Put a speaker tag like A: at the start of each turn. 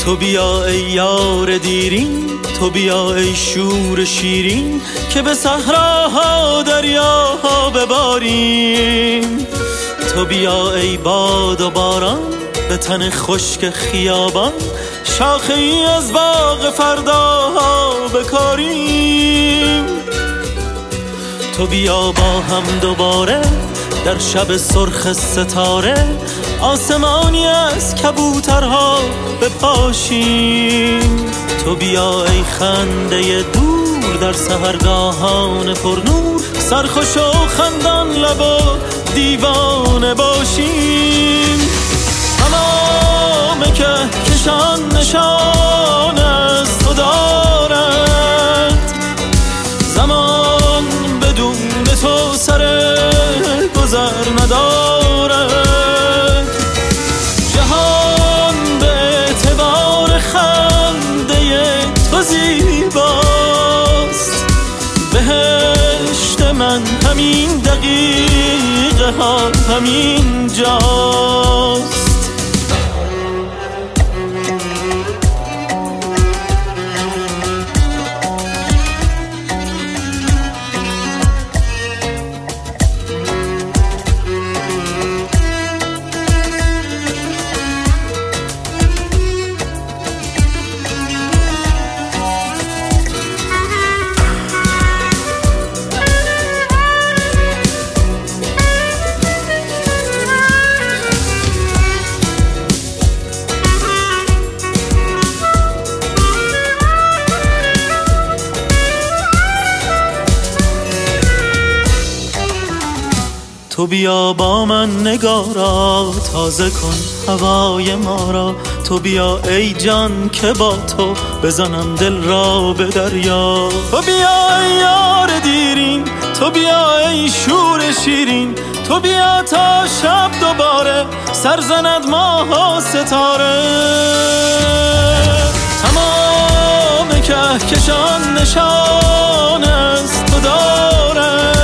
A: تو بیا ای یار دیرین، تو بیا ای شور شیرین، که به صحراها دریاها بباریم. تو بیا ای باد و باران، به تن خشک خیابان، شاخه ای از باغ فرداها بکاریم. تو بیا با هم دوباره در شب سرخ ستاره، آسمانی از کبوترها بپاشیم. تو بیا ای خنده دور در سحرگاهان پرنور، سرخوش و خندان لب و دیوانه باشیم. تمام کهکشان نشان از تو دارد، زمان بدون تو سر گذر ندارد. جهان به اعتبار خنده تو زیباست، بهشت من همین دقیقه ها همین جاست. تو بیا با من نگارا، تازه کن هوای ما را. تو بیا ای جان که با تو بزنم دل را به دریا. تو بیا ای یار دیرین، تو بیا ای شور شیرین، تو بیا تا شب دوباره سر زند ماه و ستاره. تمام کهکشان نشان از تو داره،